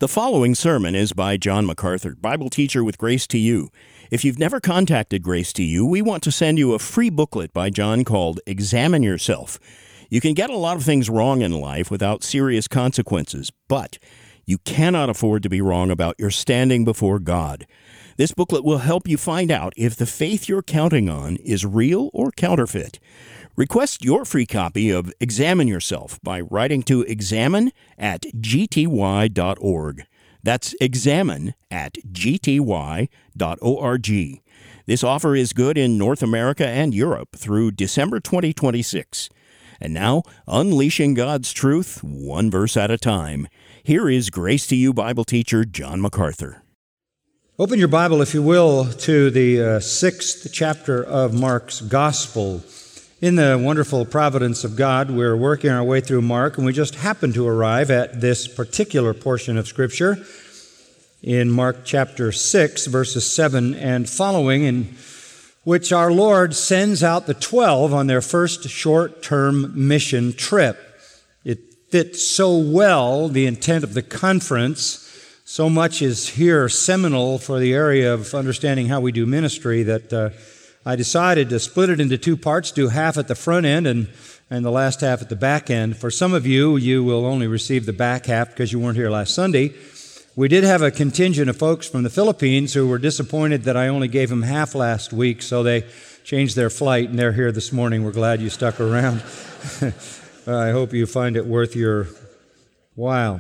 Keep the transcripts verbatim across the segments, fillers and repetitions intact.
The following sermon is by John MacArthur, Bible teacher with Grace to You. If you've never contacted Grace to You, we want to send you a free booklet by John called Examine Yourself. You can get a lot of things wrong in life without serious consequences, but you cannot afford to be wrong about your standing before God. This booklet will help you find out if the faith you're counting on is real or counterfeit. Request your free copy of Examine Yourself by writing to examine at g t y dot org. That's examine at g t y dot org. This offer is good in North America and Europe through December twenty twenty-six. And now, unleashing God's truth, one verse at a time. Here is Grace to You Bible teacher John MacArthur. Open your Bible, if you will, to the uh, sixth chapter of Mark's Gospel. In the wonderful providence of God, we're working our way through Mark, and we just happen to arrive at this particular portion of Scripture in Mark chapter six, verses seven and following, in which our Lord sends out the twelve on their first short-term mission trip. It fits so well the intent of the conference. So much is here seminal for the area of understanding how we do ministry that uh, I decided to split it into two parts, do half at the front end and, and the last half at the back end. For some of you, you will only receive the back half because you weren't here last Sunday. We did have a contingent of folks from the Philippines who were disappointed that I only gave them half last week, so they changed their flight and they're here this morning. We're glad you stuck around. I hope you find it worth your while.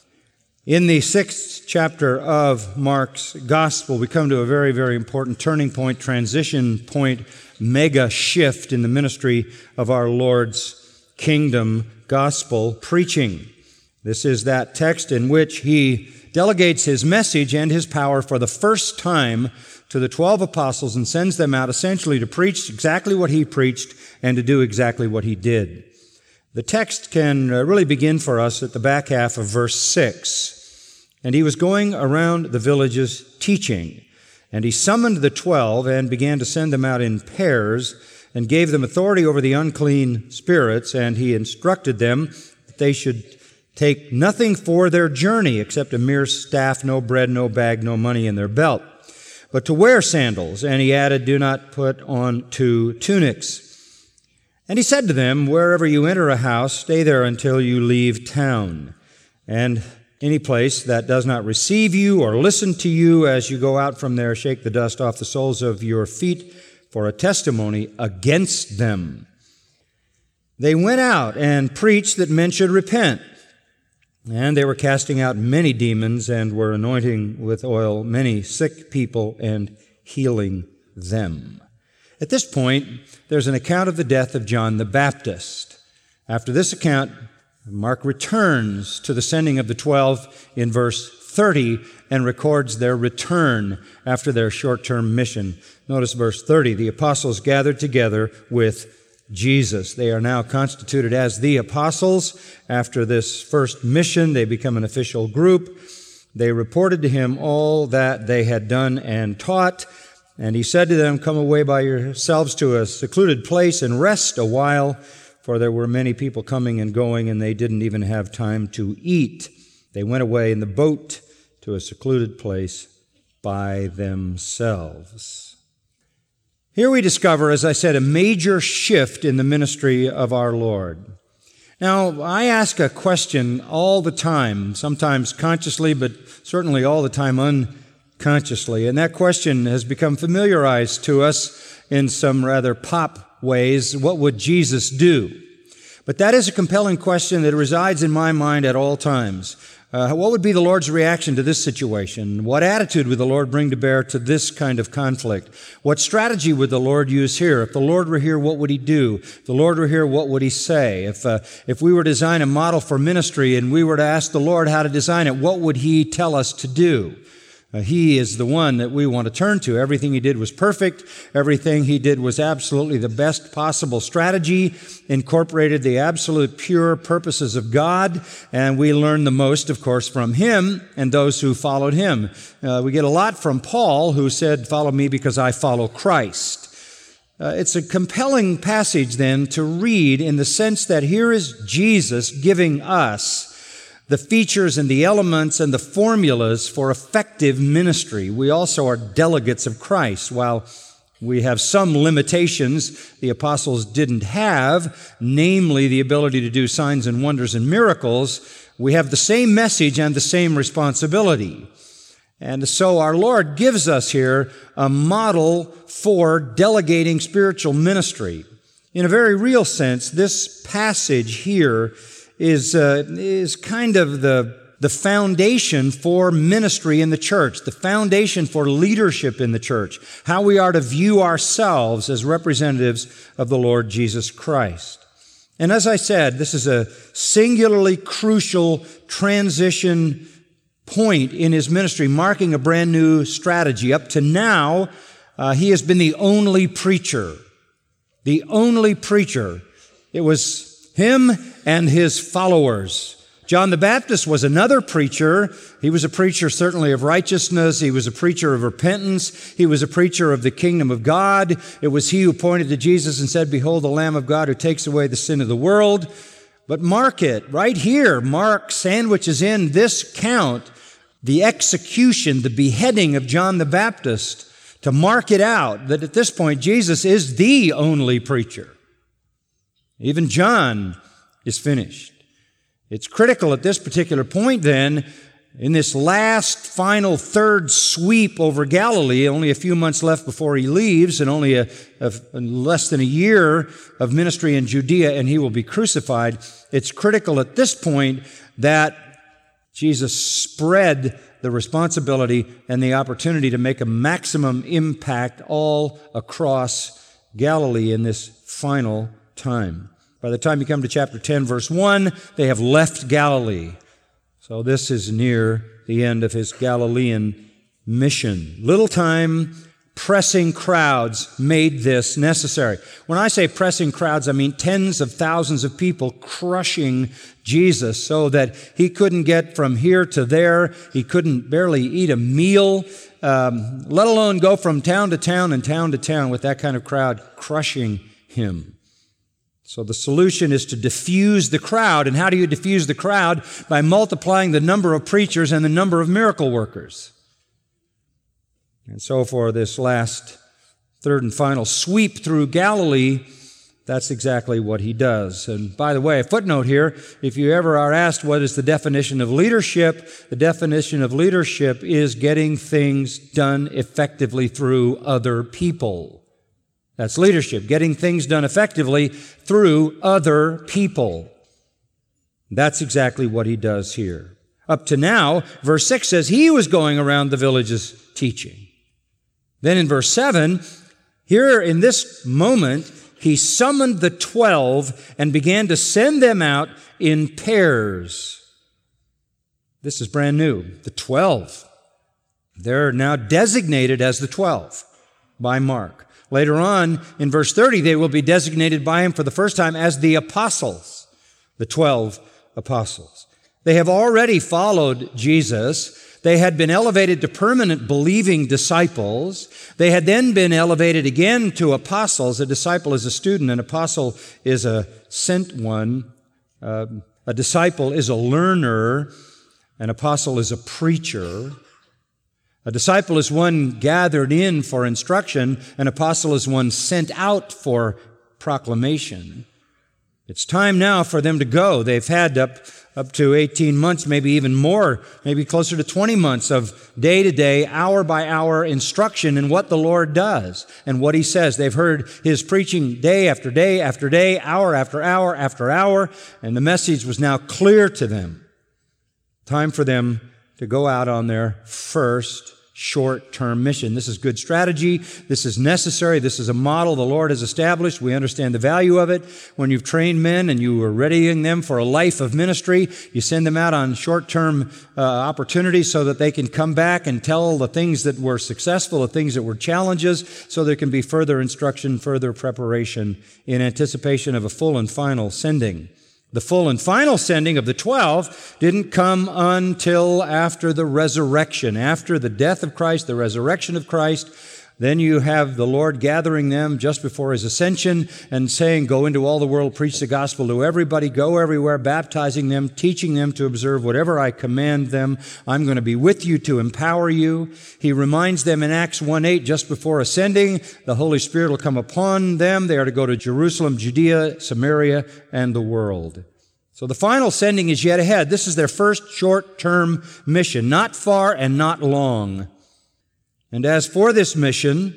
In the sixth chapter of Mark's Gospel, we come to a very, very important turning point, transition point, mega shift in the ministry of our Lord's kingdom gospel preaching. This is that text in which He delegates His message and His power for the first time to the twelve apostles and sends them out essentially to preach exactly what He preached and to do exactly what He did. The text can really begin for us at the back half of verse six. And He was going around the villages teaching. And He summoned the twelve and began to send them out in pairs and gave them authority over the unclean spirits. And He instructed them that they should take nothing for their journey except a mere staff, no bread, no bag, no money in their belt, but to wear sandals. And He added, do not put on two tunics. And He said to them, wherever you enter a house, stay there until you leave town. And any place that does not receive you or listen to you as you go out from there, shake the dust off the soles of your feet for a testimony against them. They went out and preached that men should repent. And they were casting out many demons and were anointing with oil many sick people and healing them. At this point, there's an account of the death of John the Baptist. After this account, Mark returns to the sending of the twelve in verse thirty and records their return after their short-term mission. Notice verse thirty, the apostles gathered together with Jesus. They are now constituted as the apostles. After this first mission, they become an official group. They reported to Him all that they had done and taught. And He said to them, come away by yourselves to a secluded place and rest a while. For there were many people coming and going, and they didn't even have time to eat. They went away in the boat to a secluded place by themselves. Here we discover, as I said, a major shift in the ministry of our Lord. Now, I ask a question all the time, sometimes consciously, but certainly all the time unconsciously. And that question has become familiarized to us in some rather pop ways. What would Jesus do? But that is a compelling question that resides in my mind at all times. Uh, what would be the Lord's reaction to this situation? What attitude would the Lord bring to bear to this kind of conflict? What strategy would the Lord use here? If the Lord were here, what would He do? If the Lord were here, what would He say? If uh, if we were to design a model for ministry and we were to ask the Lord how to design it, what would He tell us to do? Uh, he is the one that we want to turn to. Everything He did was perfect. Everything He did was absolutely the best possible strategy, incorporated the absolute pure purposes of God, and we learn the most, of course, from Him and those who followed Him. Uh, we get a lot from Paul, who said, follow me because I follow Christ. Uh, it's a compelling passage, then, to read in the sense that here is Jesus giving us the features and the elements and the formulas for effective ministry. We also are delegates of Christ. While we have some limitations the apostles didn't have, namely the ability to do signs and wonders and miracles, we have the same message and the same responsibility. And so our Lord gives us here a model for delegating spiritual ministry. In a very real sense, this passage here is uh, is kind of the, the foundation for ministry in the church, the foundation for leadership in the church, how we are to view ourselves as representatives of the Lord Jesus Christ. And as I said, this is a singularly crucial transition point in his ministry, marking a brand new strategy. Up to now, uh, he has been the only preacher. The only preacher. It was him and his followers. John the Baptist was another preacher. He was a preacher certainly of righteousness. He was a preacher of repentance. He was a preacher of the kingdom of God. It was he who pointed to Jesus and said, "Behold, the Lamb of God who takes away the sin of the world." But mark it, right here, Mark sandwiches in this count, the execution, the beheading of John the Baptist, to mark it out that at this point Jesus is the only preacher. Even John is finished. It's critical at this particular point then, in this last final third sweep over Galilee, only a few months left before he leaves, and only a, a, less than a year of ministry in Judea, and he will be crucified. It's critical at this point that Jesus spread the responsibility and the opportunity to make a maximum impact all across Galilee in this final time. By the time you come to chapter ten, verse one, they have left Galilee. So this is near the end of his Galilean mission. Little time, pressing crowds made this necessary. When I say pressing crowds, I mean tens of thousands of people crushing Jesus so that he couldn't get from here to there. He couldn't barely eat a meal, um, let alone go from town to town and town to town with that kind of crowd crushing him. So the solution is to diffuse the crowd. And how do you diffuse the crowd? By multiplying the number of preachers and the number of miracle workers. And so for this last third and final sweep through Galilee, that's exactly what he does. And by the way, a footnote here, if you ever are asked what is the definition of leadership, the definition of leadership is getting things done effectively through other people. That's leadership, getting things done effectively through other people. That's exactly what he does here. Up to now, verse six says he was going around the villages teaching. Then in verse seven, here in this moment, he summoned the twelve and began to send them out in pairs. This is brand new. The twelve. They're now designated as the twelve by Mark. Later on, in verse thirty, they will be designated by him for the first time as the apostles, the twelve apostles. They have already followed Jesus. They had been elevated to permanent believing disciples. They had then been elevated again to apostles. A disciple is a student. An apostle is a sent one. Uh, a disciple is a learner. An apostle is a preacher. A disciple is one gathered in for instruction. An apostle is one sent out for proclamation. It's time now for them to go. They've had up, up to eighteen months, maybe even more, maybe closer to twenty months of day-to-day, hour-by-hour instruction in what the Lord does and what he says. They've heard his preaching day after day after day, hour after hour after hour, and the message was now clear to them. Time for them to go out on their first short-term mission. This is good strategy. This is necessary. This is a model the Lord has established. We understand the value of it. When you've trained men and you are readying them for a life of ministry, you send them out on short-term uh, opportunities so that they can come back and tell the things that were successful, the things that were challenges, so there can be further instruction, further preparation in anticipation of a full and final sending. The full and final sending of the twelve didn't come until after the resurrection, after the death of Christ, the resurrection of Christ. Then you have the Lord gathering them just before His ascension and saying, go into all the world, preach the gospel to everybody, go everywhere, baptizing them, teaching them to observe whatever I command them. I'm going to be with you to empower you. He reminds them in Acts one eight, just before ascending, the Holy Spirit will come upon them. They are to go to Jerusalem, Judea, Samaria, and the world. So the final sending is yet ahead. This is their first short-term mission, not far and not long. And as for this mission,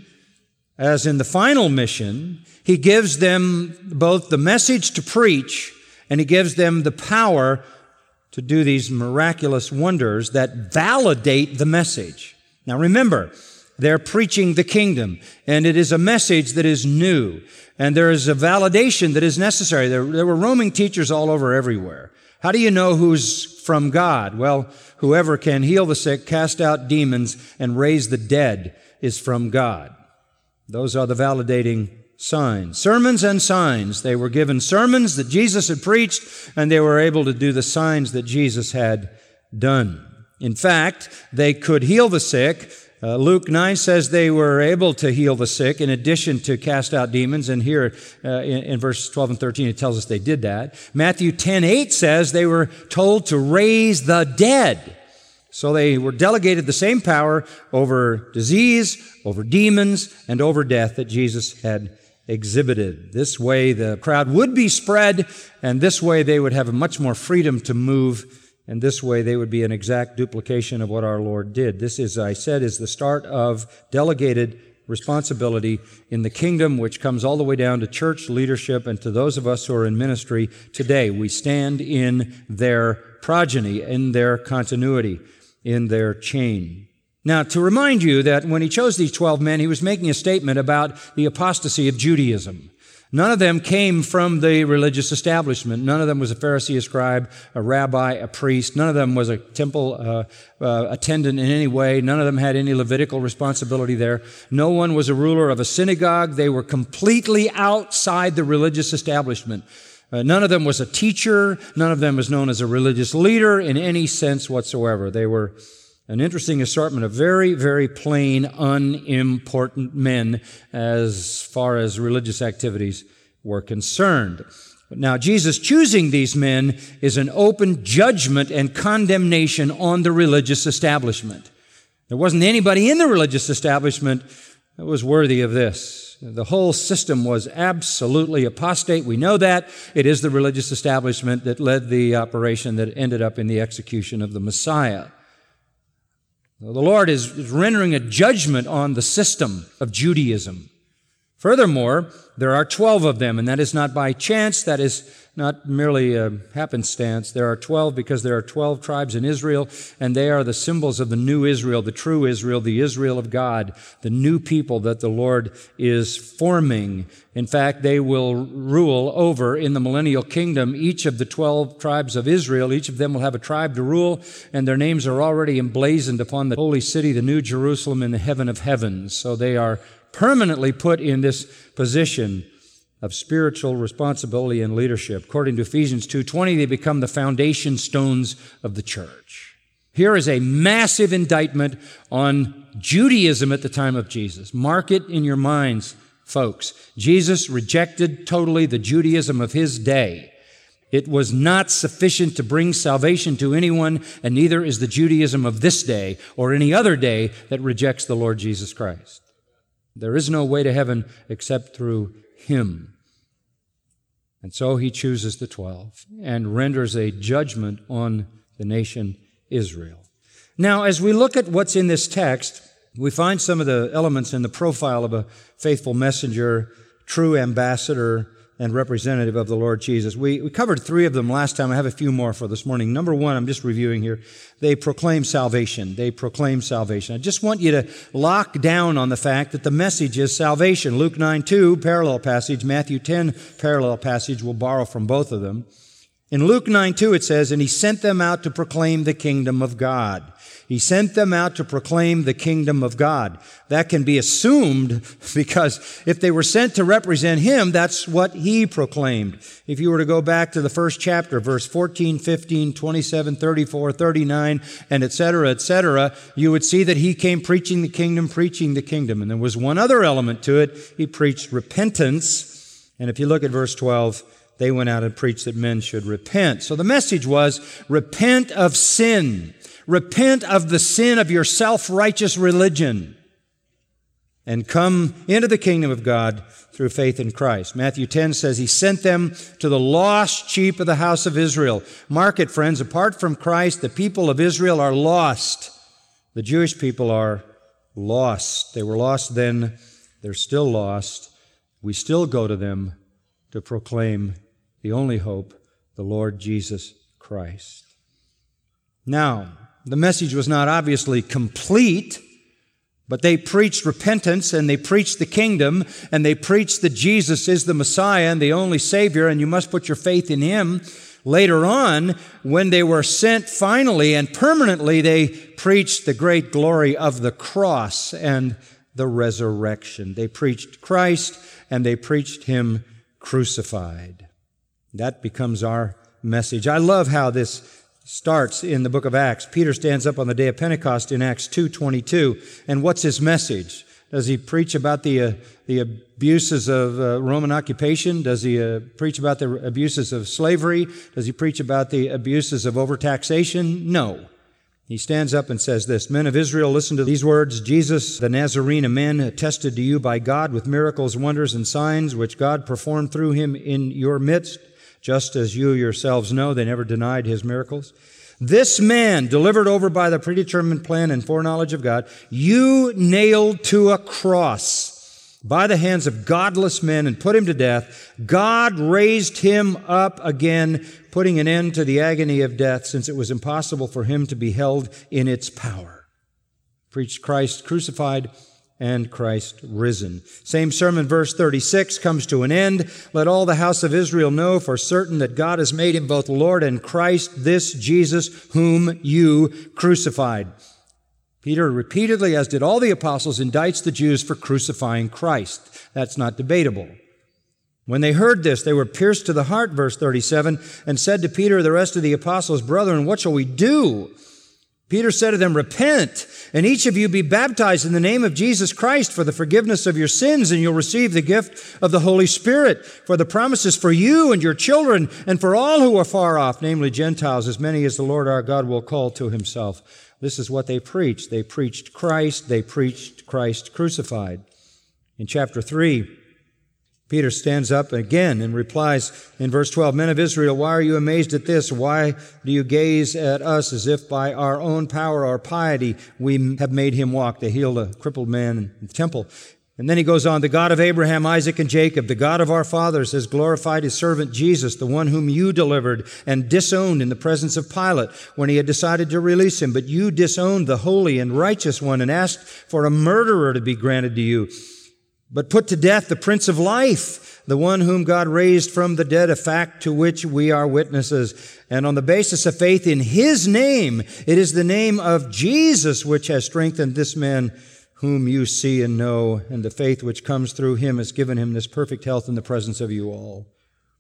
as in the final mission, He gives them both the message to preach and He gives them the power to do these miraculous wonders that validate the message. Now remember, they're preaching the kingdom, and it is a message that is new, and there is a validation that is necessary. There, there were roaming teachers all over everywhere. How do you know who's from God? Well, whoever can heal the sick, cast out demons, and raise the dead is from God. Those are the validating signs. Sermons and signs. They were given sermons that Jesus had preached, and they were able to do the signs that Jesus had done. In fact, they could heal the sick. Uh, Luke nine says they were able to heal the sick in addition to cast out demons. And here uh, in, in verses twelve and thirteen, it tells us they did that. Matthew ten eight says they were told to raise the dead. So they were delegated the same power over disease, over demons, and over death that Jesus had exhibited. This way the crowd would be spread, and this way they would have much more freedom to move. And this way they would be an exact duplication of what our Lord did. This is, I said, is the start of delegated responsibility in the kingdom, which comes all the way down to church leadership and to those of us who are in ministry today. We stand in their progeny, in their continuity, in their chain. Now, to remind you that when He chose these twelve men, He was making a statement about the apostasy of Judaism. None of them came from the religious establishment. None of them was a Pharisee, a scribe, a rabbi, a priest. None of them was a temple uh, uh, attendant in any way. None of them had any Levitical responsibility there. No one was a ruler of a synagogue. They were completely outside the religious establishment. Uh, none of them was a teacher. None of them was known as a religious leader in any sense whatsoever. They were an interesting assortment of very, very plain, unimportant men as far as religious activities were concerned. But now, Jesus choosing these men is an open judgment and condemnation on the religious establishment. There wasn't anybody in the religious establishment that was worthy of this. The whole system was absolutely apostate. We know that. It is the religious establishment that led the operation that ended up in the execution of the Messiah. The Lord is rendering a judgment on the system of Judaism. Furthermore, there are twelve of them, and that is not by chance. That is not merely a happenstance. There are twelve because there are twelve tribes in Israel, and they are the symbols of the new Israel, the true Israel, the Israel of God, the new people that the Lord is forming. In fact, they will rule over in the millennial kingdom each of the twelve tribes of Israel. Each of them will have a tribe to rule, and their names are already emblazoned upon the holy city, the New Jerusalem in the heaven of heavens. So they are permanently put in this position of spiritual responsibility and leadership. According to Ephesians two twenty, they become the foundation stones of the church. Here is a massive indictment on Judaism at the time of Jesus. Mark it in your minds, folks. Jesus rejected totally the Judaism of His day. It was not sufficient to bring salvation to anyone, and neither is the Judaism of this day or any other day that rejects the Lord Jesus Christ. There is no way to heaven except through Him. And so He chooses the twelve and renders a judgment on the nation Israel. Now, as we look at what's in this text, we find some of the elements in the profile of a faithful messenger, true ambassador, and representative of the Lord Jesus. We, we covered three of them last time. I have a few more for this morning. Number one, I'm just reviewing here. They proclaim salvation. They proclaim salvation. I just want you to lock down on the fact that the message is salvation. Luke nine two, parallel passage. Matthew ten, parallel passage. We'll borrow from both of them. In Luke nine two it says, and he sent them out to proclaim the kingdom of God. He sent them out to proclaim the kingdom of God. That can be assumed because if they were sent to represent him, that's what he proclaimed. If you were to go back to the first chapter, verse fourteen, fifteen, twenty-seven, thirty-four, thirty-nine, and et cetera, et cetera, you would see that he came preaching the kingdom, preaching the kingdom. And there was one other element to it. He preached repentance. And if you look at verse twelve, they went out and preached that men should repent. So the message was, repent of sin. Repent of the sin of your self-righteous religion and come into the kingdom of God through faith in Christ. Matthew ten says he sent them to the lost sheep of the house of Israel. Mark it, friends, apart from Christ, the people of Israel are lost. The Jewish people are lost. They were lost then. They're still lost. We still go to them to proclaim the only hope, the Lord Jesus Christ. Now, the message was not obviously complete, but they preached repentance and they preached the kingdom and they preached that Jesus is the Messiah and the only Savior and you must put your faith in Him. Later on, when they were sent finally and permanently, they preached the great glory of the cross and the resurrection. They preached Christ and they preached Him crucified. That becomes our message. I love how this starts in the book of Acts. Peter stands up on the day of Pentecost in Acts two twenty-two. And what's his message? Does he preach about the uh, the abuses of uh, Roman occupation? Does he uh, preach about the abuses of slavery? Does he preach about the abuses of overtaxation? No. He stands up and says this, Men of Israel, listen to these words. Jesus, the Nazarene, a man attested to you by God with miracles, wonders, and signs, which God performed through him in your midst, just as you yourselves know, they never denied his miracles. This man, delivered over by the predetermined plan and foreknowledge of God, you nailed to a cross by the hands of godless men and put him to death. God raised him up again, putting an end to the agony of death, since it was impossible for him to be held in its power. Preached Christ crucified and Christ risen. Same sermon, verse thirty-six, comes to an end. Let all the house of Israel know for certain that God has made him both Lord and Christ, this Jesus whom you crucified. Peter repeatedly, as did all the apostles, indicts the Jews for crucifying Christ. That's not debatable. When they heard this, they were pierced to the heart, verse thirty-seven, and said to Peter and the rest of the apostles, Brethren, what shall we do? Peter said to them, Repent, and each of you be baptized in the name of Jesus Christ for the forgiveness of your sins, and you'll receive the gift of the Holy Spirit. For the promise is for you and your children, and for all who are far off, namely Gentiles, as many as the Lord our God will call to himself. This is what they preached. They preached Christ. They preached Christ crucified. In chapter three, Peter stands up again and replies in verse twelve, Men of Israel, why are you amazed at this? Why do you gaze at us as if by our own power or piety we have made him walk? They healed a crippled man in the temple. And then he goes on, the God of Abraham, Isaac, and Jacob, the God of our fathers, has glorified his servant Jesus, the one whom you delivered and disowned in the presence of Pilate when he had decided to release him. But you disowned the holy and righteous one and asked for a murderer to be granted to you. But put to death the Prince of Life, the one whom God raised from the dead, a fact to which we are witnesses. And on the basis of faith in his name, it is the name of Jesus which has strengthened this man whom you see and know, and the faith which comes through him has given him this perfect health in the presence of you all.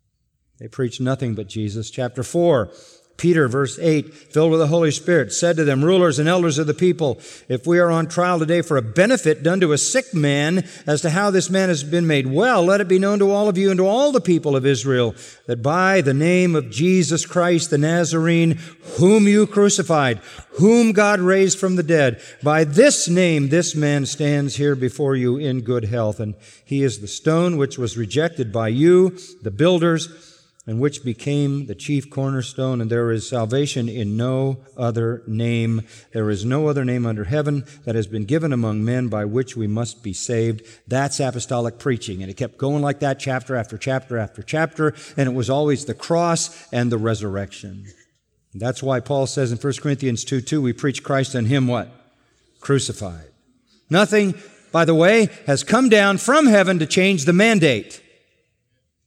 They preached nothing but Jesus. Chapter four. Peter, verse eight, filled with the Holy Spirit, said to them, Rulers and elders of the people, if we are on trial today for a benefit done to a sick man as to how this man has been made well, let it be known to all of you and to all the people of Israel that by the name of Jesus Christ the Nazarene, whom you crucified, whom God raised from the dead, by this name this man stands here before you in good health. And he is the stone which was rejected by you, the builders, and which became the chief cornerstone, and there is salvation in no other name. There is no other name under heaven that has been given among men by which we must be saved. That's apostolic preaching. And it kept going like that chapter after chapter after chapter, and it was always the cross and the resurrection. That's why Paul says in First Corinthians two two, we preach Christ and him what? Crucified. Nothing, by the way, has come down from heaven to change the mandate.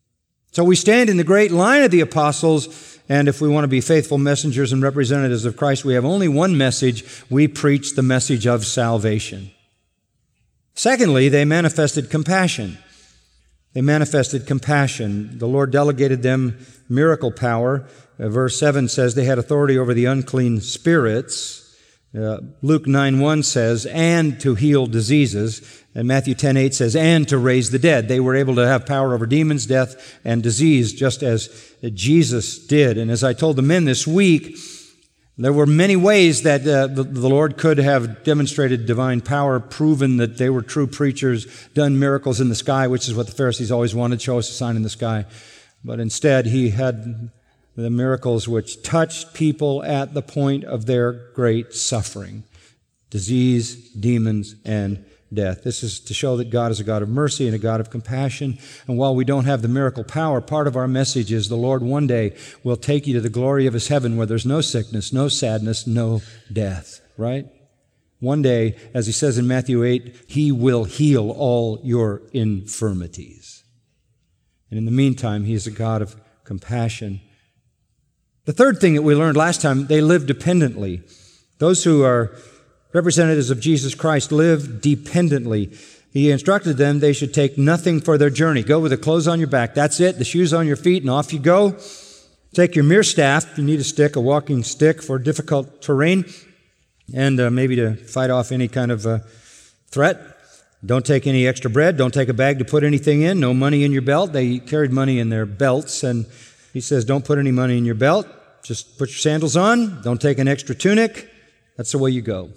So we stand in the great line of the apostles, and if we want to be faithful messengers and representatives of Christ, we have only one message. We preach the message of salvation. Secondly, they manifested compassion. They manifested compassion. The Lord delegated them miracle power. Uh, verse seven says they had authority over the unclean spirits. Uh, Luke nine one says, and to heal diseases. And Matthew ten eight says, and to raise the dead. They were able to have power over demons, death, and disease, just as Jesus did. And as I told the men this week, there were many ways that uh, the, the Lord could have demonstrated divine power, proven that they were true preachers, done miracles in the sky, which is what the Pharisees always wanted, show us a sign in the sky. But instead, he had the miracles which touched people at the point of their great suffering. Disease, demons, and death. This is to show that God is a God of mercy and a God of compassion. And while we don't have the miracle power, part of our message is the Lord one day will take you to the glory of His heaven where there's no sickness, no sadness, no death, right? One day, as He says in Matthew eight, He will heal all your infirmities. And in the meantime, He is a God of compassion. The third thing that we learned last time, they live dependently. Those who are representatives of Jesus Christ live dependently. He instructed them they should take nothing for their journey. Go with the clothes on your back. That's it. The shoes on your feet, and off you go. Take your mere staff. You need a stick, a walking stick for difficult terrain, and uh, maybe to fight off any kind of uh, threat. Don't take any extra bread. Don't take a bag to put anything in. No money in your belt. They carried money in their belts, and he says, don't put any money in your belt. Just put your sandals on. Don't take an extra tunic. That's the way you go.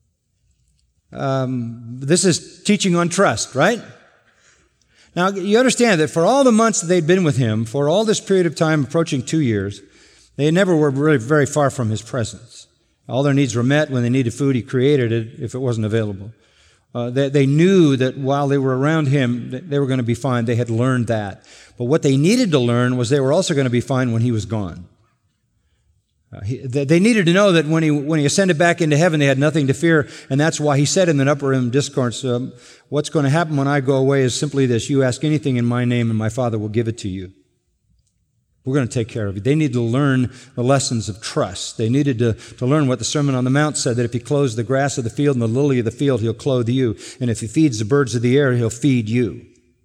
Um, this is teaching on trust, right? Now, you understand that for all the months that they'd been with Him, for all this period of time, approaching two years, they never were really very far from His presence. All their needs were met. When they needed food, He created it if it wasn't available. Uh, they, they knew that while they were around Him, they were going to be fine. They had learned that. But what they needed to learn was they were also going to be fine when He was gone. Uh, he, they needed to know that when he when he ascended back into heaven, they had nothing to fear, and that's why He said in the Upper Room Discourse, um, what's going to happen when I go away is simply this: you ask anything in my name, and my Father will give it to you. We're going to take care of you. They needed to learn the lessons of trust. They needed to, to learn what the Sermon on the Mount said, that if He clothes the grass of the field and the lily of the field, He'll clothe you, and if He feeds the birds of the air, He'll feed you.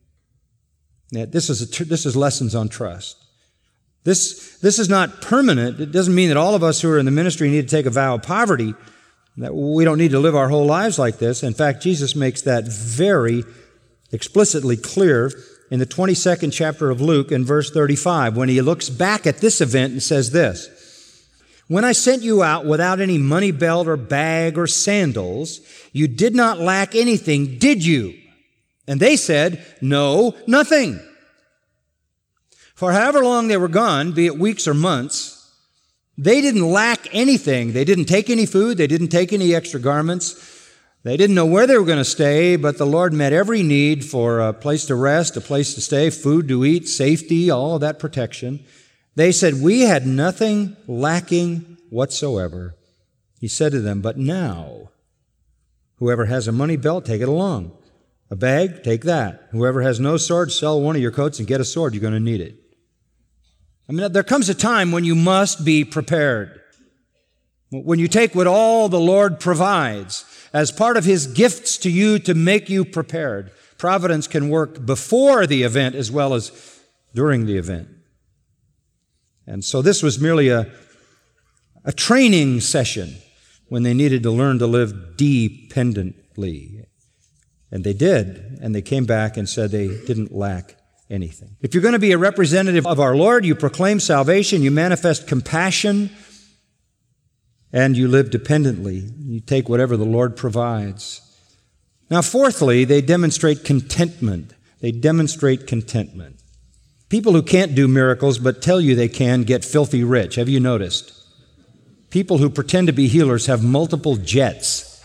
Now, this is a tr- this is lessons on trust. This, this is not permanent. It doesn't mean that all of us who are in the ministry need to take a vow of poverty, that we don't need to live our whole lives like this. In fact, Jesus makes that very explicitly clear in the twenty-second chapter of Luke in verse thirty-five, when He looks back at this event and says this: when I sent you out without any money belt or bag or sandals, you did not lack anything, did you? And they said, no, nothing. For however long they were gone, be it weeks or months, they didn't lack anything. They didn't take any food. They didn't take any extra garments. They didn't know where they were going to stay, but the Lord met every need for a place to rest, a place to stay, food to eat, safety, all of that protection. They said, we had nothing lacking whatsoever. He said to them, but now, whoever has a money belt, take it along. A bag, take that. Whoever has no sword, sell one of your coats and get a sword. You're going to need it. I mean, there comes a time when you must be prepared. When you take what all the Lord provides as part of His gifts to you to make you prepared. Providence can work before the event as well as during the event. And so this was merely a, a training session when they needed to learn to live dependently. And they did, and they came back and said they didn't lack anything. If you're going to be a representative of our Lord, you proclaim salvation, you manifest compassion, and you live dependently. You take whatever the Lord provides. Now, fourthly, they demonstrate contentment. They demonstrate contentment. People who can't do miracles but tell you they can get filthy rich. Have you noticed? People who pretend to be healers have multiple jets.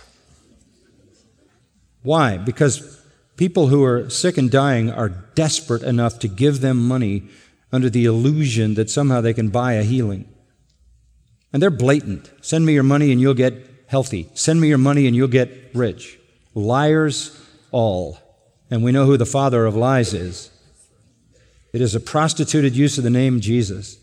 Why? Because people who are sick and dying are desperate enough to give them money under the illusion that somehow they can buy a healing. And they're blatant. Send me your money and you'll get healthy. Send me your money and you'll get rich. Liars all. And we know who the father of lies is. It is a prostituted use of the name Jesus.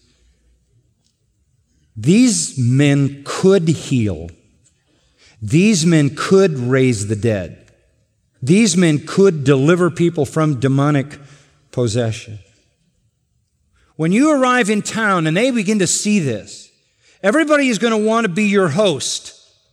These men could heal. These men could raise the dead. These men could deliver people from demonic possession. When you arrive in town and they begin to see this, everybody is going to want to be your host.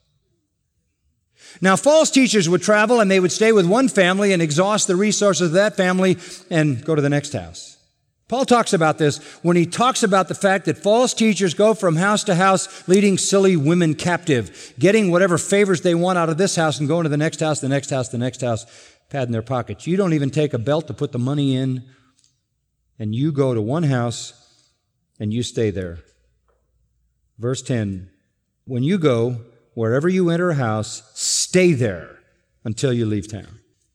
Now, false teachers would travel and they would stay with one family and exhaust the resources of that family and go to the next house. Paul talks about this when he talks about the fact that false teachers go from house to house, leading silly women captive, getting whatever favors they want out of this house and going to the next house, the next house, the next house, pad in their pockets. You don't even take a belt to put the money in, and you go to one house and you stay there. Verse ten, when you go, wherever you enter a house, stay there until you leave town.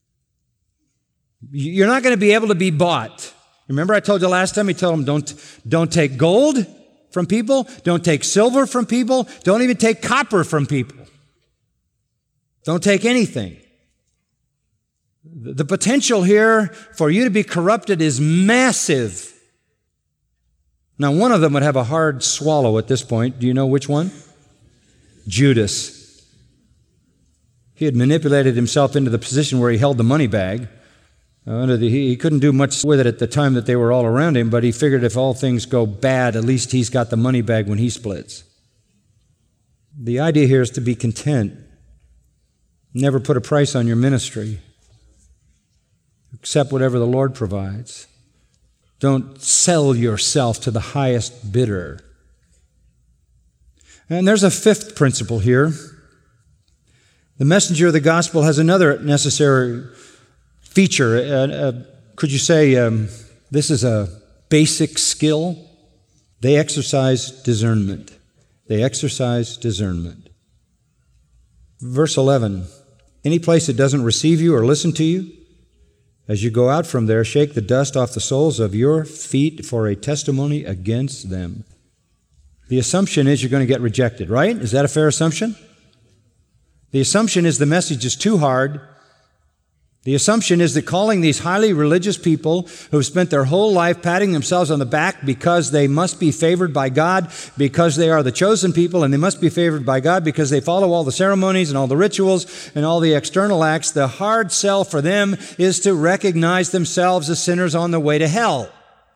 You're not going to be able to be bought. Remember I told you last time, he told them, don't, don't take gold from people, don't take silver from people, don't even take copper from people. Don't take anything. The potential here for you to be corrupted is massive. Now, one of them would have a hard swallow at this point. Do you know which one? Judas. He had manipulated himself into the position where he held the money bag. Uh, he, he couldn't do much with it at the time that they were all around him, but he figured if all things go bad, at least he's got the money bag when he splits. The idea here is to be content. Never put a price on your ministry. Accept whatever the Lord provides. Don't sell yourself to the highest bidder. And there's a fifth principle here. The messenger of the gospel has another necessary feature. Uh, uh, could you say um, this is a basic skill? They exercise discernment. They exercise discernment. Verse eleven, any place that doesn't receive you or listen to you, as you go out from there, shake the dust off the soles of your feet for a testimony against them. The assumption is you're going to get rejected, right? Is that a fair assumption? The assumption is the message is too hard. The assumption is that calling these highly religious people who have spent their whole life patting themselves on the back because they must be favored by God, because they are the chosen people, and they must be favored by God because they follow all the ceremonies and all the rituals and all the external acts, the hard sell for them is to recognize themselves as sinners on the way to hell.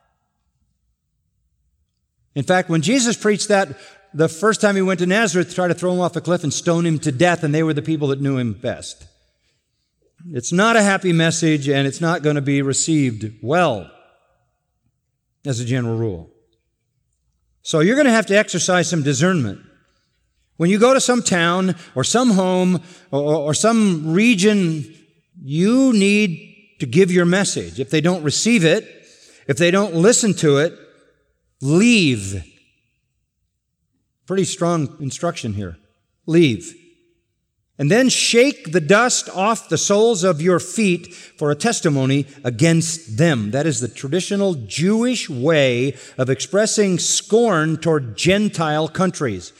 In fact, when Jesus preached that, the first time he went to Nazareth, tried to throw him off a cliff and stone him to death, and they were the people that knew him best. It's not a happy message, and it's not going to be received well, as a general rule. So you're going to have to exercise some discernment. When you go to some town or some home or, or some region, you need to give your message. If they don't receive it, if they don't listen to it, leave. Pretty strong instruction here. Leave. And then shake the dust off the soles of your feet for a testimony against them. That is the traditional Jewish way of expressing scorn toward Gentile countries.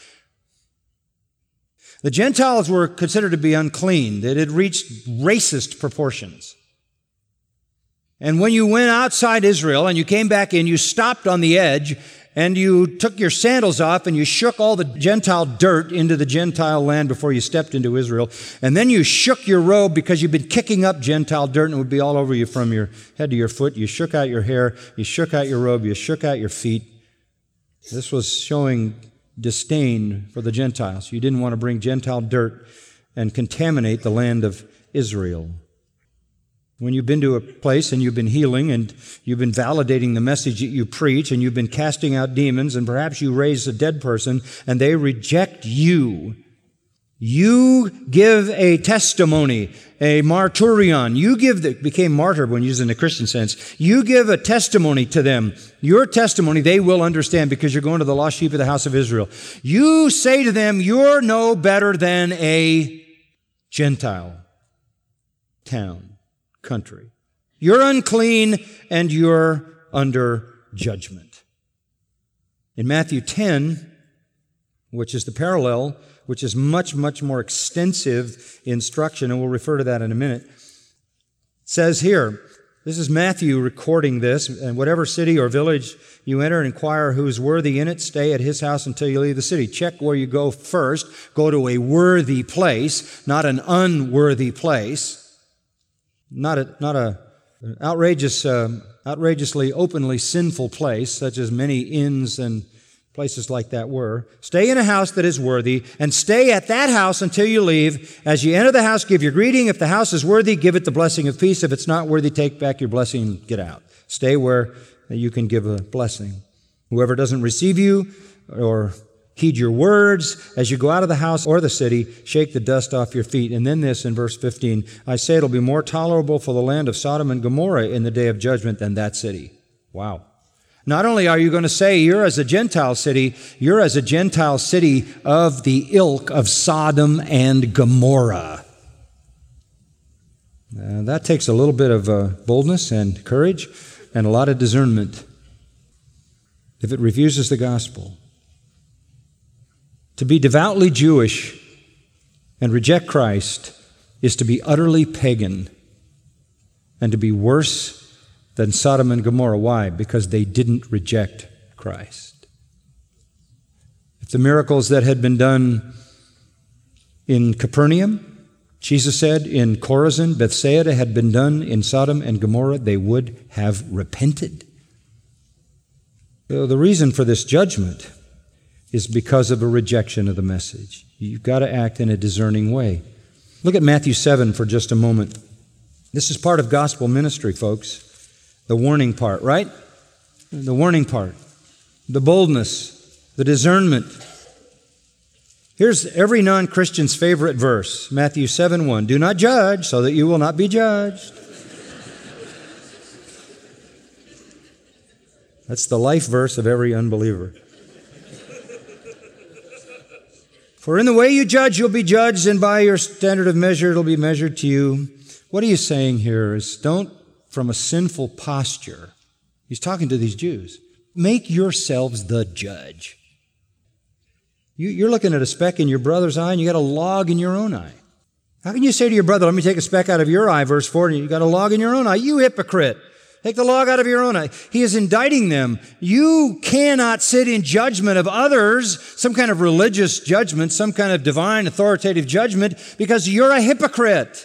The Gentiles were considered to be unclean. It had reached racist proportions. And when you went outside Israel and you came back in, you stopped on the edge and you took your sandals off and you shook all the Gentile dirt into the Gentile land before you stepped into Israel. And then you shook your robe because you've been kicking up Gentile dirt and it would be all over you from your head to your foot. You shook out your hair, you shook out your robe, you shook out your feet. This was showing disdain for the Gentiles. You didn't want to bring Gentile dirt and contaminate the land of Israel. When you've been to a place and you've been healing and you've been validating the message that you preach and you've been casting out demons and perhaps you raise a dead person and they reject you, you give a testimony, a martyrion. You give the, became martyr when used in the Christian sense. You give a testimony to them. Your testimony they will understand because you're going to the lost sheep of the house of Israel. You say to them, you're no better than a Gentile town. Country. You're unclean and you're under judgment. In Matthew ten, which is the parallel, which is much, much more extensive instruction, and we'll refer to that in a minute, it says here, This is Matthew recording this. And whatever city or village you enter, inquire who is worthy in it. Stay at his house until you leave the city. Check where you go first. Go to a worthy place, not an unworthy place. Not a, not a outrageous, uh, outrageously, openly sinful place, such as many inns and places like that were. Stay in a house that is worthy, and stay at that house until you leave. As you enter the house, give your greeting. If the house is worthy, give it the blessing of peace. If it's not worthy, take back your blessing and get out. Stay where you can give a blessing. Whoever doesn't receive you or heed your words as you go out of the house or the city, shake the dust off your feet. And then this in verse fifteen, I say it'll be more tolerable for the land of Sodom and Gomorrah in the day of judgment than that city. Wow. Not only are you going to say you're as a Gentile city, you're as a Gentile city of the ilk of Sodom and Gomorrah. Uh, that takes a little bit of uh, boldness and courage and a lot of discernment if it refuses the gospel. To be devoutly Jewish and reject Christ is to be utterly pagan and to be worse than Sodom and Gomorrah. Why? Because they didn't reject Christ. If the miracles that had been done in Capernaum, Jesus said, in Chorazin, Bethsaida, had been done in Sodom and Gomorrah, they would have repented. The reason for this judgment is because of a rejection of the message. You've got to act in a discerning way. Look at Matthew seven for just a moment. This is part of gospel ministry, folks. The warning part, right? The warning part. The boldness. The discernment. Here's every non-Christian's favorite verse. Matthew seven one. Do not judge so that you will not be judged. That's the life verse of every unbeliever. For in the way you judge, you'll be judged, and by your standard of measure, it'll be measured to you. What are you saying here is don't, from a sinful posture, he's talking to these Jews, make yourselves the judge. You, you're looking at a speck in your brother's eye, and you got a log in your own eye. How can you say to your brother, let me take a speck out of your eye, verse four, and you got a log in your own eye? You hypocrite. Take the log out of your own eye. He is indicting them. You cannot sit in judgment of others, some kind of religious judgment, some kind of divine authoritative judgment, because you're a hypocrite.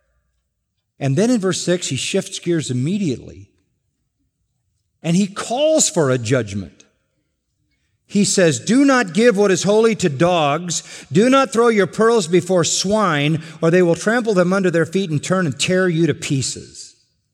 And then in verse six, he shifts gears immediately. And he calls for a judgment. He says, do not give what is holy to dogs. Do not throw your pearls before swine, or they will trample them under their feet and turn and tear you to pieces.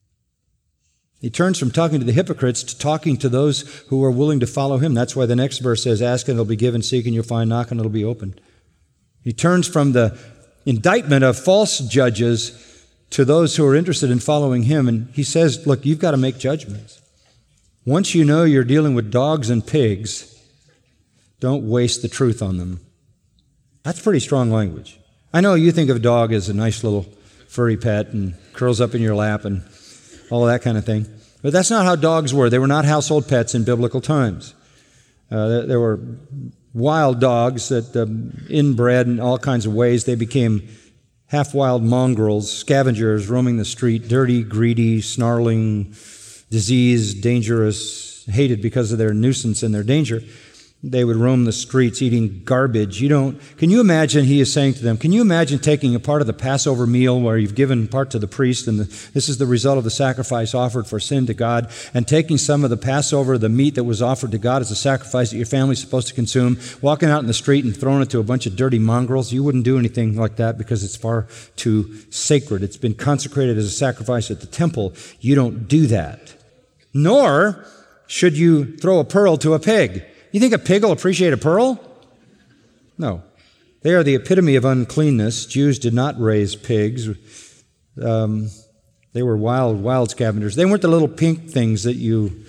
He turns from talking to the hypocrites to talking to those who are willing to follow him. That's why the next verse says, ask and it'll be given, seek and you'll find, knock and it'll be opened. He turns from the indictment of false judges to those who are interested in following him. And he says, look, you've got to make judgments. Once you know you're dealing with dogs and pigs, don't waste the truth on them. That's pretty strong language. I know you think of a dog as a nice little furry pet and curls up in your lap and all that kind of thing. But that's not how dogs were. They were not household pets in biblical times. Uh, there were wild dogs that um, inbred in all kinds of ways. They became half-wild mongrels, scavengers roaming the street, dirty, greedy, snarling, diseased, dangerous, hated because of their nuisance and their danger. They would roam the streets eating garbage. You don't, can you imagine, he is saying to them, can you imagine taking a part of the Passover meal where you've given part to the priest and the, this is the result of the sacrifice offered for sin to God, and taking some of the Passover, the meat that was offered to God as a sacrifice that your family's supposed to consume, walking out in the street and throwing it to a bunch of dirty mongrels? You wouldn't do anything like that because it's far too sacred. It's been consecrated as a sacrifice at the temple. You don't do that. Nor should you throw a pearl to a pig. You think a pig will appreciate a pearl? No. They are the epitome of uncleanness. Jews did not raise pigs. Um, they were wild, wild scavengers. They weren't the little pink things that you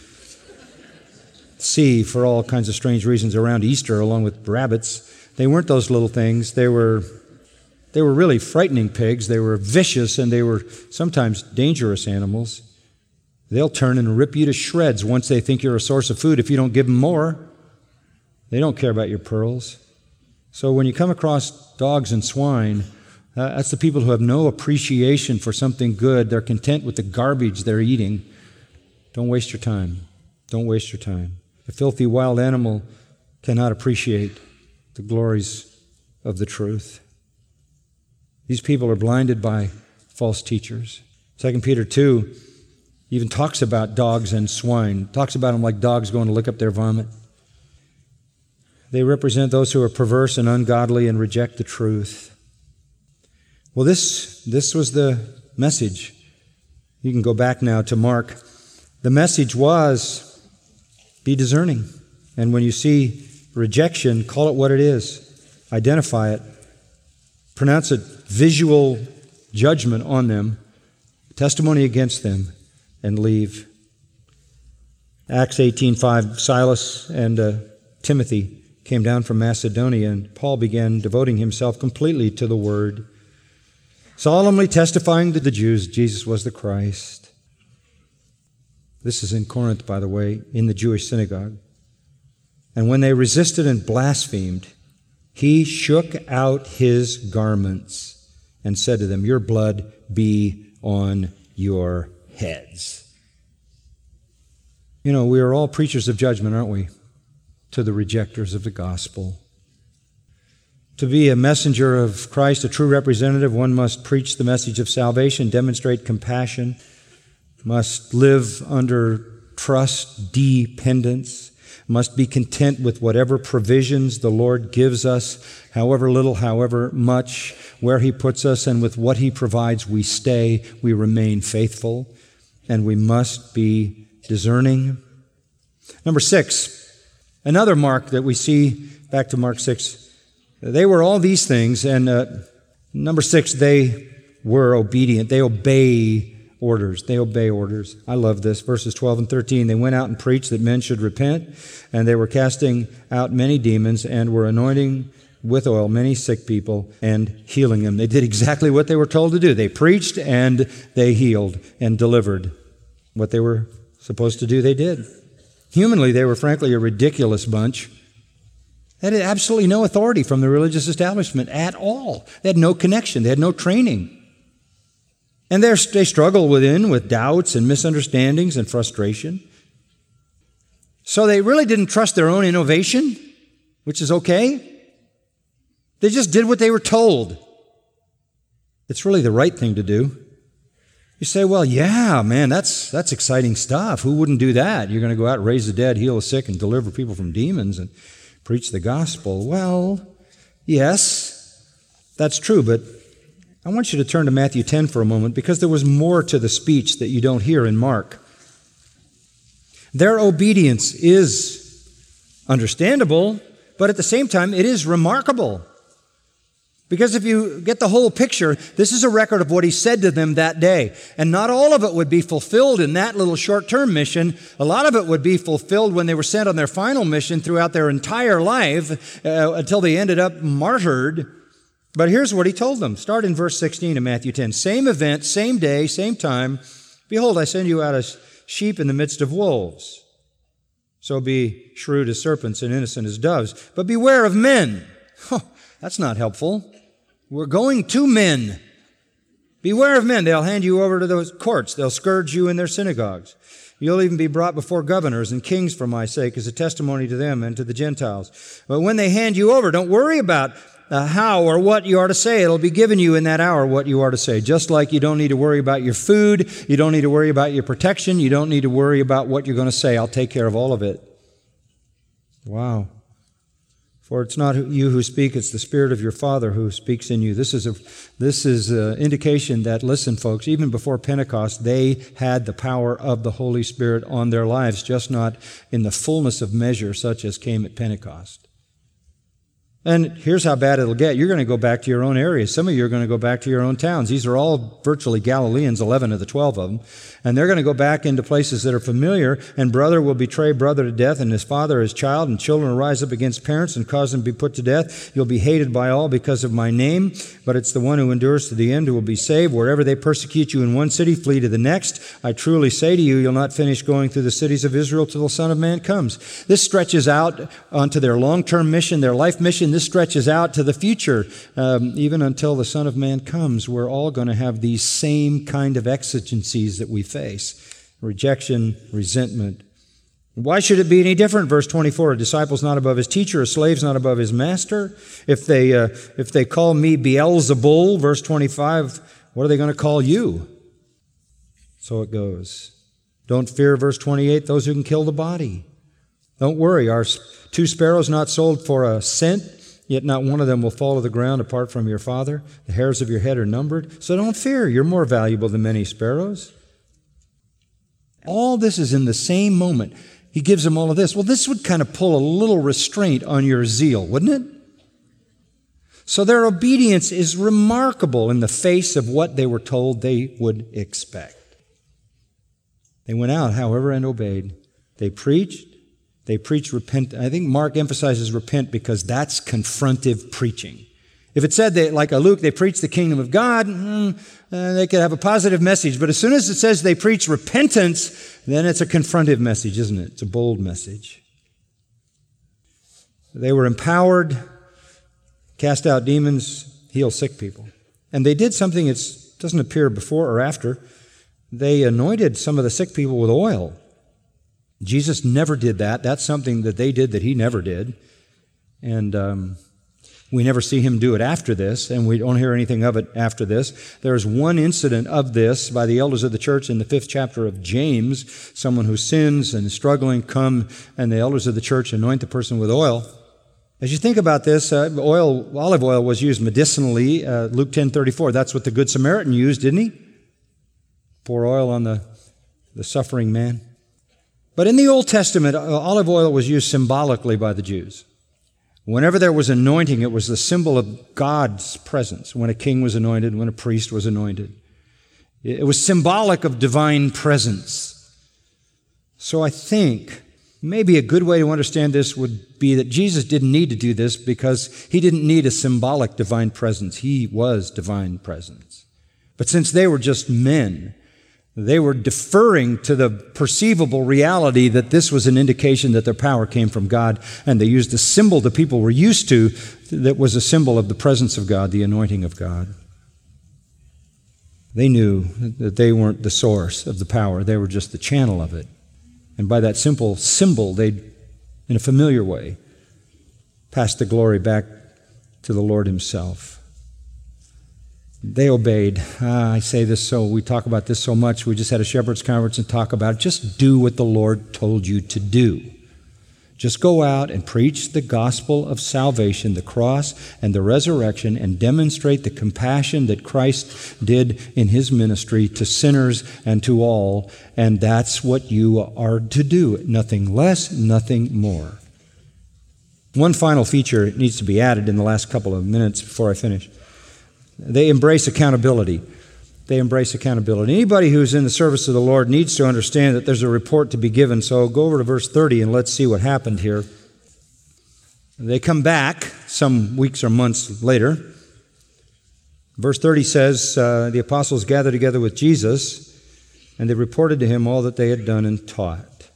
see for all kinds of strange reasons around Easter along with rabbits. They weren't those little things. They were, they were really frightening pigs. They were vicious and they were sometimes dangerous animals. They'll turn and rip you to shreds once they think you're a source of food if you don't give them more. They don't care about your pearls. So when you come across dogs and swine, Uh, that's the people who have no appreciation for something good. They're content with the garbage they're eating. Don't waste your time. Don't waste your time. A filthy wild animal cannot appreciate the glories of the truth. These people are blinded by false teachers. Second Peter two even talks about dogs and swine, talks about them like dogs going to lick up their vomit. They represent those who are perverse and ungodly and reject the truth. Well, this, this was the message. You can go back now to Mark. The message was, be discerning. And when you see rejection, call it what it is. Identify it. Pronounce a visual judgment on them, testimony against them, and leave. Acts eighteen five, Silas and uh, Timothy came down from Macedonia, and Paul began devoting himself completely to the Word, solemnly testifying to the Jews Jesus was the Christ. This is in Corinth, by the way, in the Jewish synagogue. And when they resisted and blasphemed, he shook out his garments and said to them, your blood be on your heads. You know, we are all preachers of judgment, aren't we? To the rejectors of the gospel. To be a messenger of Christ, a true representative, one must preach the message of salvation, demonstrate compassion, must live under trust, dependence, must be content with whatever provisions the Lord gives us, however little, however much, where He puts us, and with what He provides, we stay, we remain faithful, and we must be discerning. Number six, another mark that we see, back to Mark six, they were all these things, and uh, number six, they were obedient. They obey orders. They obey orders. I love this. Verses twelve and thirteen, they went out and preached that men should repent, and they were casting out many demons and were anointing with oil many sick people and healing them. They did exactly what they were told to do. They preached and they healed and delivered. What they were supposed to do, they did. Humanly, they were frankly a ridiculous bunch. They had absolutely no authority from the religious establishment at all. They had no connection. They had no training. And they struggle within with doubts and misunderstandings and frustration. So they really didn't trust their own innovation, which is okay. They just did what they were told. It's really the right thing to do. You say, well, yeah, man, that's that's exciting stuff. Who wouldn't do that? You're going to go out and raise the dead, heal the sick, and deliver people from demons and preach the gospel. Well, yes, that's true, but I want you to turn to Matthew ten for a moment, because there was more to the speech that you don't hear in Mark. Their obedience is understandable, but at the same time, it is remarkable. Because if you get the whole picture, this is a record of what He said to them that day. And not all of it would be fulfilled in that little short-term mission. A lot of it would be fulfilled when they were sent on their final mission throughout their entire life uh, until they ended up martyred. But here's what He told them. Start in verse sixteen of Matthew ten. Same event, same day, same time. Behold, I send you out as sheep in the midst of wolves. So be shrewd as serpents and innocent as doves. But beware of men. Oh, that's not helpful. We're going to men. Beware of men. They'll hand you over to those courts. They'll scourge you in their synagogues. You'll even be brought before governors and kings for my sake as a testimony to them and to the Gentiles. But when they hand you over, don't worry about uh, how or what you are to say. It'll be given you in that hour what you are to say. Just like you don't need to worry about your food, you don't need to worry about your protection, you don't need to worry about what you're going to say. I'll take care of all of it. Wow. For it's not you who speak, it's the Spirit of your Father who speaks in you. This is a this is an indication that, listen, folks, even before Pentecost, they had the power of the Holy Spirit on their lives, just not in the fullness of measure such as came at Pentecost. And here's how bad it'll get. You're going to go back to your own areas. Some of you are going to go back to your own towns. These are all virtually Galileans, eleven of the twelve of them. And they're going to go back into places that are familiar, and brother will betray brother to death, and his father his child, and children will rise up against parents and cause them to be put to death. You'll be hated by all because of my name, but it's the one who endures to the end who will be saved. Wherever they persecute you in one city, flee to the next. I truly say to you, you'll not finish going through the cities of Israel till the Son of Man comes. This stretches out onto their long-term mission, their life mission. tribulation, this stretches out to the future. Um, even until the Son of Man comes, we're all going to have these same kind of exigencies that we face. Rejection, resentment. Why should it be any different? Verse twenty-four, a disciple's not above his teacher, a slave's not above his master. If they, uh, if they call me Beelzebul, verse twenty-five, what are they going to call you? So it goes. Don't fear, verse twenty-eight, those who can kill the body. Don't worry, are two sparrows not sold for a cent? Yet not one of them will fall to the ground apart from your Father. The hairs of your head are numbered. So don't fear, you're more valuable than many sparrows. All this is in the same moment. He gives them all of this. Well, this would kind of pull a little restraint on your zeal, wouldn't it? So their obedience is remarkable in the face of what they were told they would expect. They went out, however, and obeyed. They preached. They preached repent. I think Mark emphasizes repent because that's confrontive preaching. If it said that, like a Luke, they preached the kingdom of God, mm, uh, they could have a positive message. But as soon as it says they preach repentance, then it's a confrontive message, isn't it? It's a bold message. They were empowered, cast out demons, heal sick people. And they did something that doesn't appear before or after. They anointed some of the sick people with oil. Jesus never did that. That's something that they did that he never did. And um, we never see him do it after this, and we don't hear anything of it after this. There's one incident of this by the elders of the church in the fifth chapter of James. Someone who sins and is struggling come, and the elders of the church anoint the person with oil. As you think about this, uh, oil, olive oil was used medicinally. Uh, Luke ten thirty-four, that's what the Good Samaritan used, didn't he? Pour oil on the, the suffering man. But in the Old Testament, olive oil was used symbolically by the Jews. Whenever there was anointing, it was the symbol of God's presence. When a king was anointed, when a priest was anointed. It was symbolic of divine presence. So I think maybe a good way to understand this would be that Jesus didn't need to do this because he didn't need a symbolic divine presence. He was divine presence. But since they were just men, they were deferring to the perceivable reality that this was an indication that their power came from God, and they used a symbol that people were used to that was a symbol of the presence of God, the anointing of God. They knew that they weren't the source of the power. They were just the channel of it. And by that simple symbol, they'd, in a familiar way, pass the glory back to the Lord himself. They obeyed. Ah, I say this so, we talk about this so much. We just had a shepherd's conference and talk about it. Just do what the Lord told you to do. Just go out and preach the gospel of salvation, the cross and the resurrection, and demonstrate the compassion that Christ did in his ministry to sinners and to all. And that's what you are to do. Nothing less, nothing more. One final feature needs to be added in the last couple of minutes before I finish. They embrace accountability. They embrace accountability. Anybody who's in the service of the Lord needs to understand that there's a report to be given. So go over to verse thirty and let's see what happened here. They come back some weeks or months later. Verse thirty says, uh, the apostles gathered together with Jesus, and they reported to him all that they had done and taught.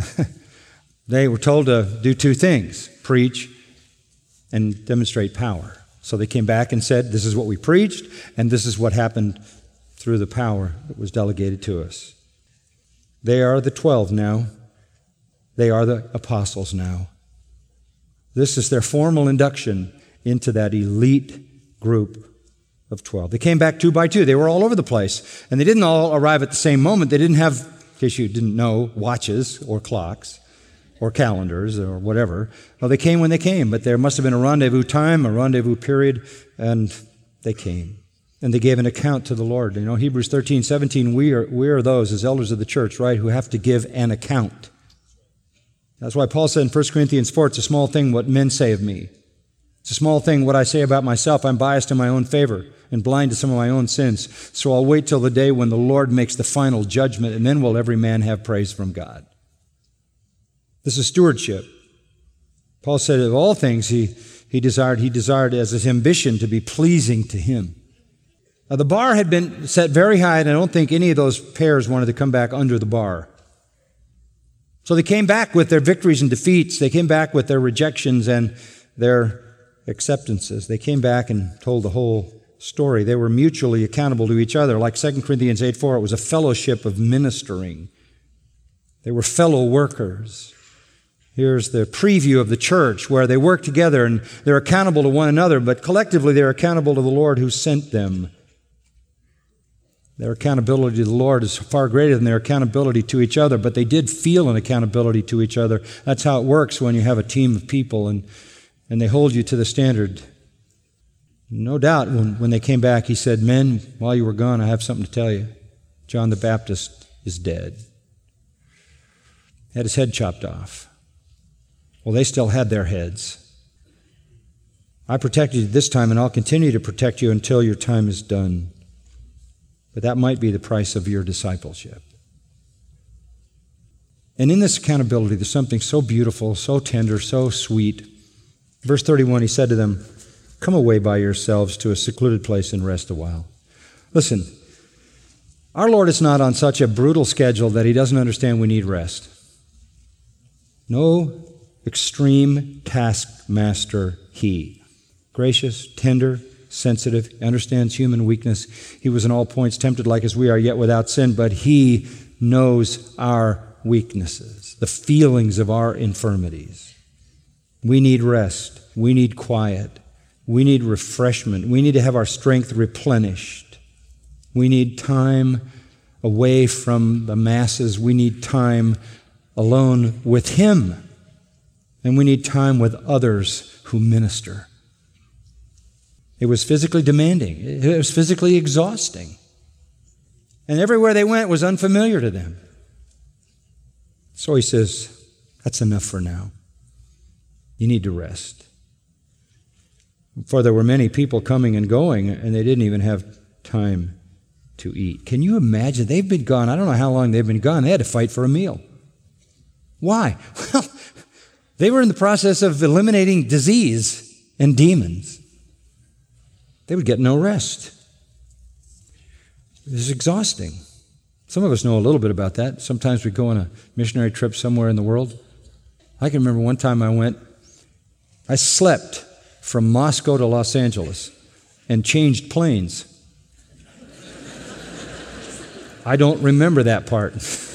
They were told to do two things, preach and demonstrate power. So they came back and said, this is what we preached, and this is what happened through the power that was delegated to us. They are the twelve now. They are the apostles now. This is their formal induction into that elite group of twelve. They came back two by two. They were all over the place. And they didn't all arrive at the same moment. They didn't have, in case you didn't know, watches or clocks or calendars or whatever. Well, they came when they came, but there must have been a rendezvous time, a rendezvous period, and they came. And they gave an account to the Lord. You know, Hebrews thirteen, seventeen, we are, we are those as elders of the church, right, who have to give an account. That's why Paul said in First Corinthians four, it's a small thing what men say of me. It's a small thing what I say about myself. I'm biased in my own favor and blind to some of my own sins. So I'll wait till the day when the Lord makes the final judgment, and then will every man have praise from God. This is stewardship. Paul said of all things he, he desired, he desired as his ambition to be pleasing to him. Now, the bar had been set very high, and I don't think any of those pairs wanted to come back under the bar. So they came back with their victories and defeats. They came back with their rejections and their acceptances. They came back and told the whole story. They were mutually accountable to each other. Like Second Corinthians eight four, it was a fellowship of ministering. They were fellow workers. Here's the preview of the church where they work together and they're accountable to one another, but collectively they're accountable to the Lord who sent them. Their accountability to the Lord is far greater than their accountability to each other, but they did feel an accountability to each other. That's how it works when you have a team of people and, and they hold you to the standard. No doubt when, when they came back, he said, "Men, while you were gone, I have something to tell you. John the Baptist is dead." Had his head chopped off. Well, they still had their heads. I protected you this time, and I'll continue to protect you until your time is done. But that might be the price of your discipleship. And in this accountability, there's something so beautiful, so tender, so sweet. Verse thirty-one, he said to them, "Come away by yourselves to a secluded place and rest a while." Listen, our Lord is not on such a brutal schedule that he doesn't understand we need rest. No extreme taskmaster he. Gracious, tender, sensitive, understands human weakness. He was in all points tempted like as we are, yet without sin, but he knows our weaknesses, the feelings of our infirmities. We need rest. We need quiet. We need refreshment. We need to have our strength replenished. We need time away from the masses. We need time alone with him. And we need time with others who minister. It was physically demanding. It was physically exhausting. And everywhere they went was unfamiliar to them. So he says, that's enough for now. You need to rest. For there were many people coming and going, and they didn't even have time to eat. Can you imagine? They've been gone. I don't know how long they've been gone. They had to fight for a meal. Why? Well, they were in the process of eliminating disease and demons. They would get no rest. It was exhausting. Some of us know a little bit about that. Sometimes we go on a missionary trip somewhere in the world. I can remember one time I went, I slept from Moscow to Los Angeles and changed planes. I don't remember that part.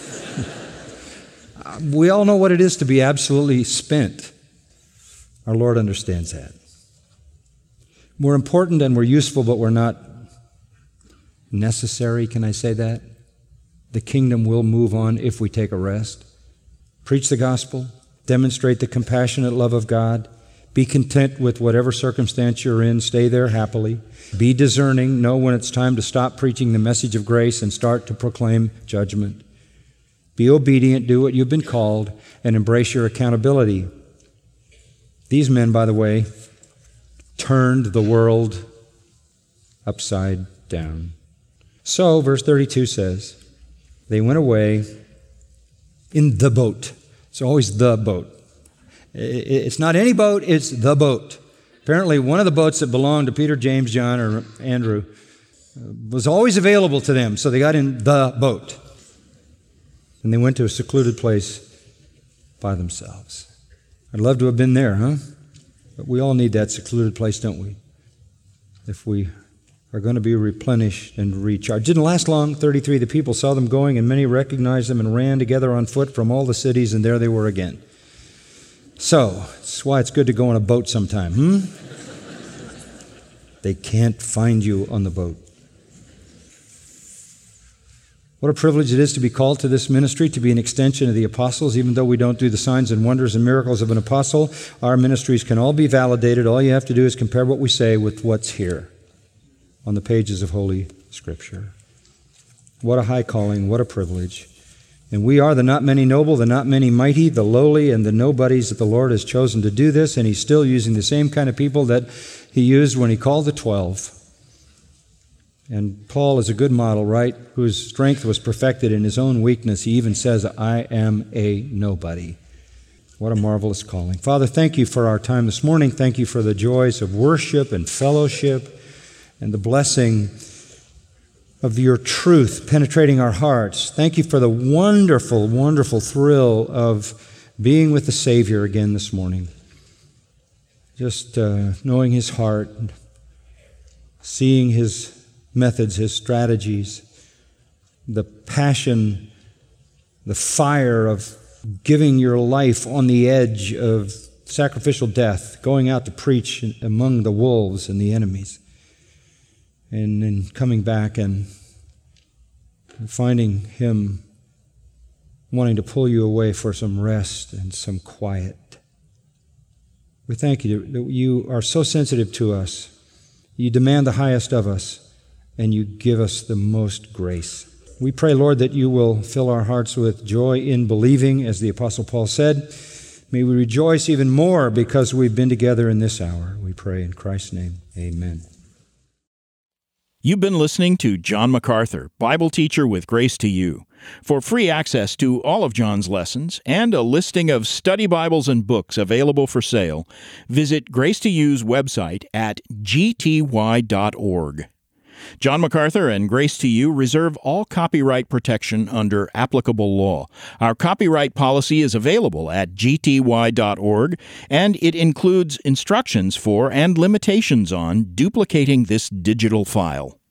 We all know what it is to be absolutely spent. Our Lord understands that. We're important and we're useful, but we're not necessary, can I say that? The kingdom will move on if we take a rest. Preach the gospel, demonstrate the compassionate love of God, be content with whatever circumstance you're in, stay there happily, be discerning, know when it's time to stop preaching the message of grace and start to proclaim judgment. Be obedient, do what you've been called, and embrace your accountability. These men, by the way, turned the world upside down. So, verse thirty-two says, they went away in the boat. It's always the boat. It's not any boat, it's the boat. Apparently, one of the boats that belonged to Peter, James, John, or Andrew was always available to them, so they got in the boat. And they went to a secluded place by themselves. I'd love to have been there, huh? But we all need that secluded place, don't we? If we are going to be replenished and recharged. It didn't last long, thirty-three. The people saw them going, and many recognized them and ran together on foot from all the cities, and there they were again. So, that's why it's good to go on a boat sometime, hmm? They can't find you on the boat. What a privilege it is to be called to this ministry, to be an extension of the apostles. Even though we don't do the signs and wonders and miracles of an apostle, our ministries can all be validated. All you have to do is compare what we say with what's here on the pages of Holy Scripture. What a high calling, what a privilege. And we are the not many noble, the not many mighty, the lowly, and the nobodies that the Lord has chosen to do this, and He's still using the same kind of people that He used when He called the twelve. And Paul is a good model, right? Whose strength was perfected in his own weakness. He even says, I am a nobody. What a marvelous calling. Father, thank you for our time this morning. Thank you for the joys of worship and fellowship and the blessing of your truth penetrating our hearts. Thank you for the wonderful, wonderful thrill of being with the Savior again this morning. just uh, knowing his heart, seeing his methods, his strategies, the passion, the fire of giving your life on the edge of sacrificial death, going out to preach among the wolves and the enemies, and then coming back and finding him wanting to pull you away for some rest and some quiet. We thank you that you are so sensitive to us. You demand the highest of us, and you give us the most grace. We pray, Lord, that you will fill our hearts with joy in believing, as the Apostle Paul said. May we rejoice even more because we've been together in this hour. We pray in Christ's name. Amen. You've been listening to John MacArthur, Bible teacher with Grace to You. For free access to all of John's lessons and a listing of study Bibles and books available for sale, visit Grace to You's website at g t y dot org. John MacArthur and Grace to You reserve all copyright protection under applicable law. Our copyright policy is available at g t y dot org, and it includes instructions for and limitations on duplicating this digital file.